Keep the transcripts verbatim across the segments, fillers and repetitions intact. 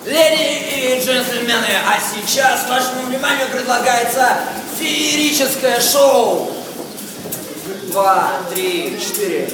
Леди и джентльмены, а сейчас вашему вниманию предлагается феерическое шоу. Два, три, четыре.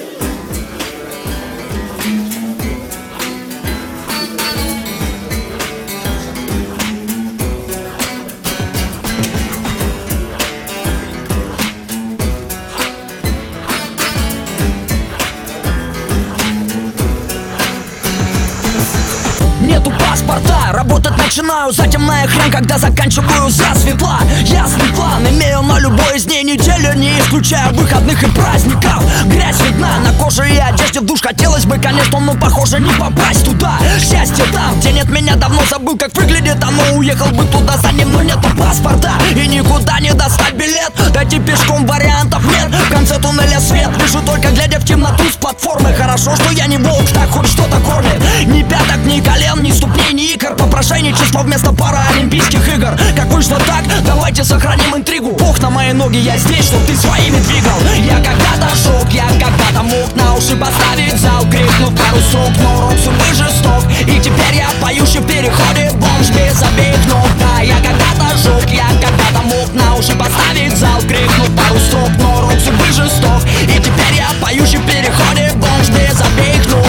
Нету паспорта, работать начинаю затемная хрень, когда заканчиваю засветла. Ясный план имею на любой из дней недели, не исключая выходных и праздников. Грязь видна на коже и одежде, в душ хотелось бы, конечно, но похоже не попасть туда. Счастье там, где нет меня, давно забыл, как выглядит оно. Уехал бы туда за ним, но нету паспорта и никуда не достать билет. Дойти пешком вариантов нет, в конце туннеля свет. Вижу только глядя в темноту с платформы. Хорошо, что я не волк, так хоть что-то кормит. Ни пяток, ни колен, ни ступней, ни икр. Попрошайничество вместо паралимпийских игр. Как вышло так, давайте сохраним интригу. Бог на мои ноги, я здесь, чтоб ты своими двигал. Я когда-то шок, я когда-то мог на уши поставить зал, крикнув пару срок, но рок судьбы жесток. И теперь я поющий в переходе, бомж без обеих ног. Да, я когда-то жёг, я когда-то мог на уши поставить зал, крикнув пару строк, но рок судьбы жесток. И теперь я поющий в переходе, бомж без обеих ног.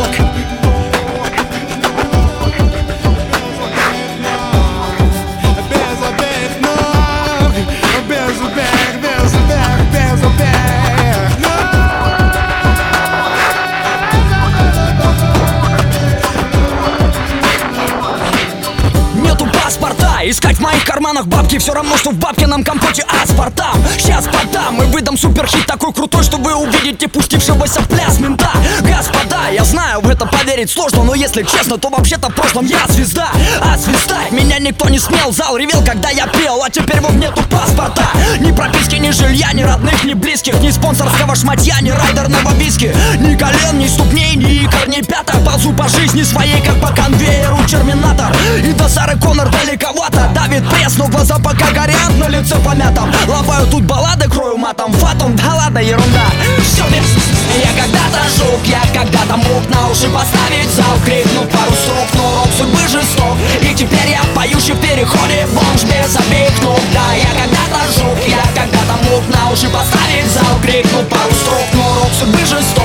Искать в моих карманах бабки, все равно, что в бабкином компоте аспартам. Сейчас подам и выдам суперхит такой крутой, что вы увидите пустившегося в пляс мента. Господа, я знаю, в это поверить сложно, но если честно, то вообще-то в прошлом я звезда. А свистать меня никто не смел, зал ревел, когда я пел, а теперь вот нету паспорта. Ни прописки, ни жилья, ни родных, ни близких, ни спонсорского шматья, ни райдерного виски. Ни колен, ни ступней, ни икр, ни пяток. Ползу по жизни своей, как по конвейеру терминатор. И до Сары Коннор далековато. Давит пресс, но глаза пока горят, на лице помятом. Ломаю тут баллады, крою матом, фатом, да ладно, ерунда. Все без... Я когда-то жёг, я когда-то мог на уши поставить зал, крикнув пару строк, но рок судьбы жесток. И теперь я поющий в переходе, бомж без обеих ног. Да, я когда-то жёг, я когда-то мог на уши поставить зал, крикнув пару строк, но рок судьбы жесток.